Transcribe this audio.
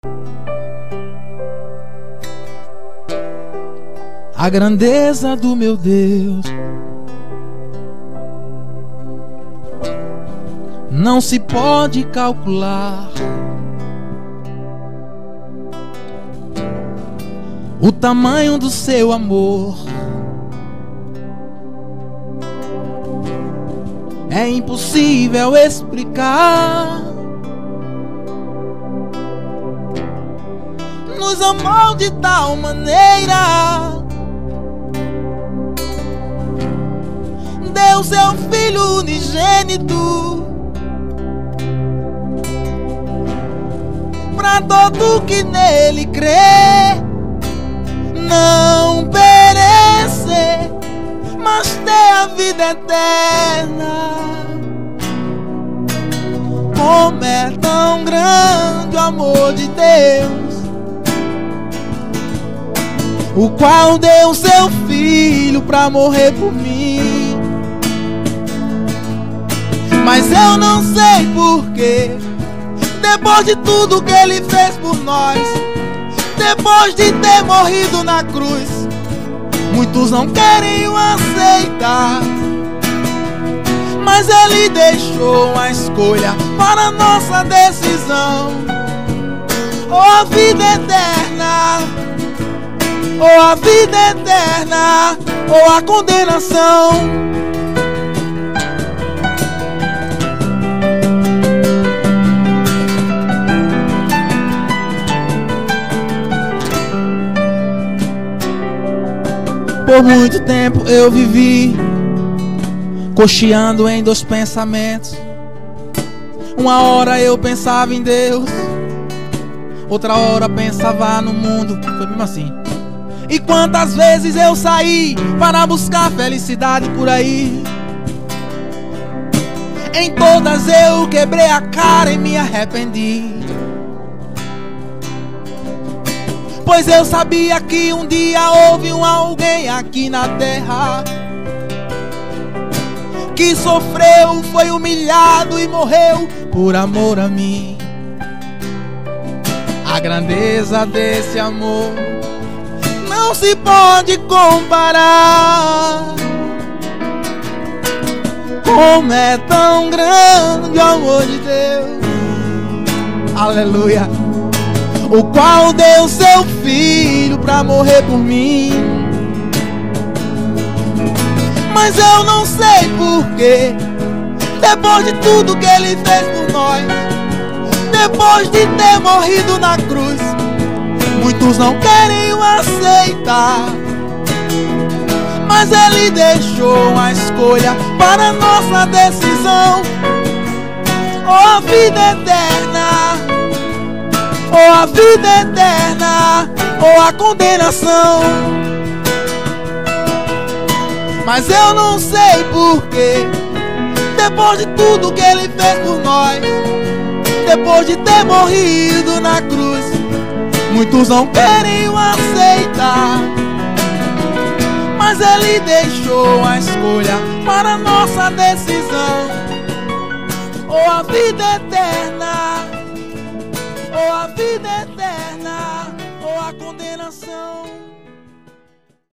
A grandeza do meu Deus não se pode calcular. O tamanho do seu amor é impossível explicar. Nos amou de tal maneira, deu seu Filho unigênito pra todo que nele crê não perecer, mas ter a vida eterna. Como é tão grande o amor de Deus, o qual deu seu Filho pra morrer por mim. Mas eu não sei porquê, depois de tudo que Ele fez por nós, depois de ter morrido na cruz, muitos não querem o aceitar. Mas Ele deixou a escolha para nossa decisão: ou a vida eterna, ou a vida eterna, ou a condenação. Por muito tempo eu vivi cocheando em dois pensamentos. Uma hora eu pensava em Deus, outra hora pensava no mundo. Foi mesmo assim. E quantas vezes eu saí para buscar felicidade por aí, em todas eu quebrei a cara e me arrependi. Pois eu sabia que um dia houve alguém aqui na terra que sofreu, foi humilhado e morreu por amor a mim. A grandeza desse amor não se pode comparar. Como é tão grande o amor de Deus, aleluia, o qual deu seu Filho pra morrer por mim. Mas eu não sei porquê, depois de tudo que Ele fez por nós, depois de ter morrido na cruz, muitos não querem o aceitar. Mas Ele deixou a escolha para nossa decisão: ou a vida eterna, ou a vida eterna, ou a condenação. Mas eu não sei porquê, depois de tudo que Ele fez por nós, depois de ter morrido na cruz, muitos não querem o aceitar. Mas Ele deixou a escolha para nossa decisão: ou a vida eterna, ou a vida eterna, ou a condenação.